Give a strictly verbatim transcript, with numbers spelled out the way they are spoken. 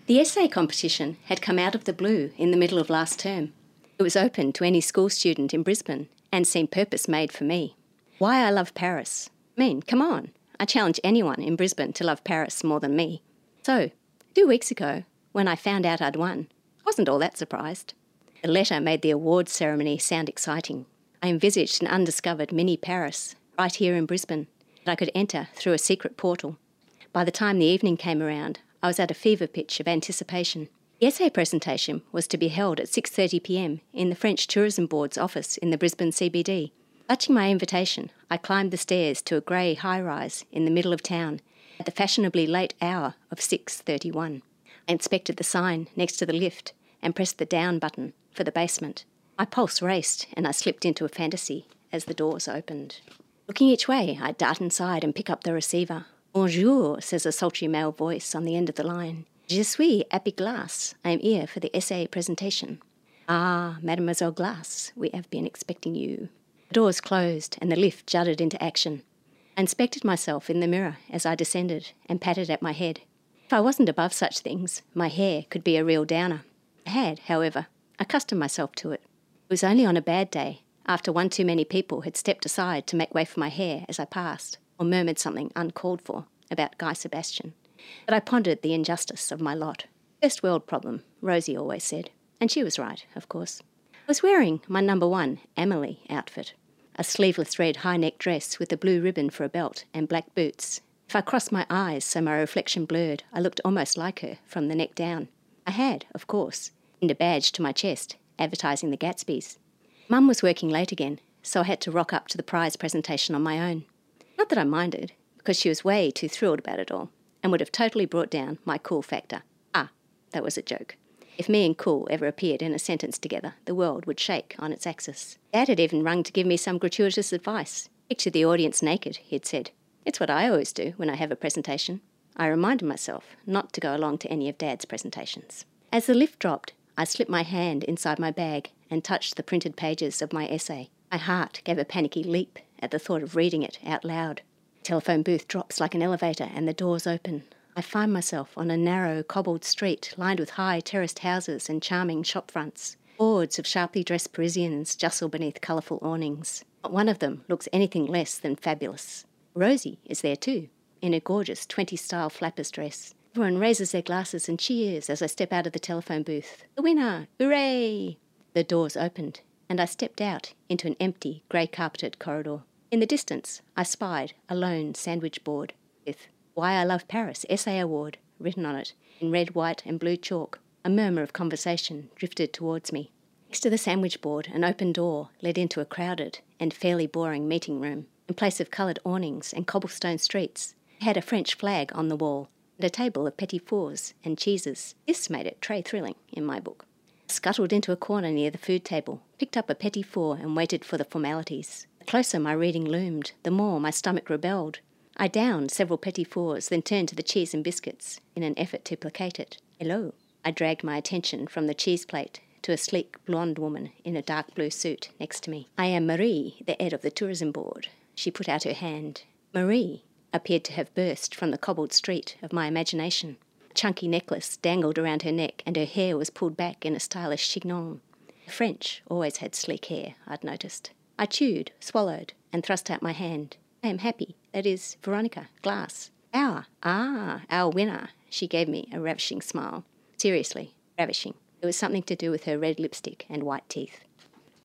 The essay competition had come out of the blue in the middle of last term. It was open to any school student in Brisbane and seemed purpose-made for me. Why I love Paris. I mean, come on. I challenge anyone in Brisbane to love Paris more than me. So, two weeks ago, when I found out I'd won, I wasn't all that surprised. The letter made the awards ceremony sound exciting. I envisaged an undiscovered mini Paris right here in Brisbane that I could enter through a secret portal. By the time the evening came around, I was at a fever pitch of anticipation. The essay presentation was to be held at six thirty p m in the French Tourism Board's office in the Brisbane C B D. Clutching my invitation, I climbed the stairs to a grey high-rise in the middle of town at the fashionably late hour of six thirty-one. I inspected the sign next to the lift and pressed the down button for the basement. My pulse raced and I slipped into a fantasy as the doors opened. Looking each way, I dart inside and pick up the receiver. Bonjour, says a sultry male voice on the end of the line. Je suis Appy Glass. I am here for the essay presentation. Ah, Mademoiselle Glass, we have been expecting you. The doors closed and the lift jutted into action. I inspected myself in the mirror as I descended and patted at my head. If I wasn't above such things, my hair could be a real downer. I had, however, accustomed myself to it. It was only on a bad day, after one too many people had stepped aside to make way for my hair as I passed, or murmured something uncalled for about Guy Sebastian, that I pondered the injustice of my lot. First world problem, Rosie always said, and she was right, of course. I was wearing my number one Amelie outfit, a sleeveless red high-neck dress with a blue ribbon for a belt and black boots. If I crossed my eyes so my reflection blurred, I looked almost like her from the neck down. I had, of course, pinned a badge to my chest, advertising the Gatsbys. Mum was working late again, so I had to rock up to the prize presentation on my own. Not that I minded, because she was way too thrilled about it all, and would have totally brought down my cool factor. Ah, that was a joke. If me and cool ever appeared in a sentence together, the world would shake on its axis. Dad had even rung to give me some gratuitous advice. Picture the audience naked, he'd said. It's what I always do when I have a presentation. I reminded myself not to go along to any of Dad's presentations. As the lift dropped, I slipped my hand inside my bag and touched the printed pages of my essay. My heart gave a panicky leap at the thought of reading it out loud. The telephone booth drops like an elevator and the doors open. I find myself on a narrow, cobbled street lined with high terraced houses and charming shop fronts. Hordes of sharply dressed Parisians jostle beneath colourful awnings. Not one of them looks anything less than fabulous. Rosie is there too, in a gorgeous twenties-style flapper's dress. Everyone raises their glasses and cheers as I step out of the telephone booth. The winner! Hooray! The doors opened, and I stepped out into an empty, grey-carpeted corridor. In the distance, I spied a lone sandwich board with Why I Love Paris Essay Award written on it in red, white and blue chalk. A murmur of conversation drifted towards me. Next to the sandwich board, an open door led into a crowded and fairly boring meeting room. In place of coloured awnings and cobblestone streets, it had a French flag on the wall and a table of petit fours and cheeses. This made it très thrilling in my book. I scuttled into a corner near the food table, picked up a petit four and waited for the formalities. The closer my reading loomed, the more my stomach rebelled. I downed several petit fours, then turned to the cheese and biscuits in an effort to placate it. Hello. I dragged my attention from the cheese plate to a sleek blonde woman in a dark blue suit next to me. I am Marie, the head of the tourism board. She put out her hand. Marie appeared to have burst from the cobbled street of my imagination. A chunky necklace dangled around her neck and her hair was pulled back in a stylish chignon. The French always had sleek hair, I'd noticed. I chewed, swallowed, and thrust out my hand. I am happy. That is Veronica Glass. Our, ah, our winner. She gave me a ravishing smile. Seriously, ravishing. It was something to do with her red lipstick and white teeth.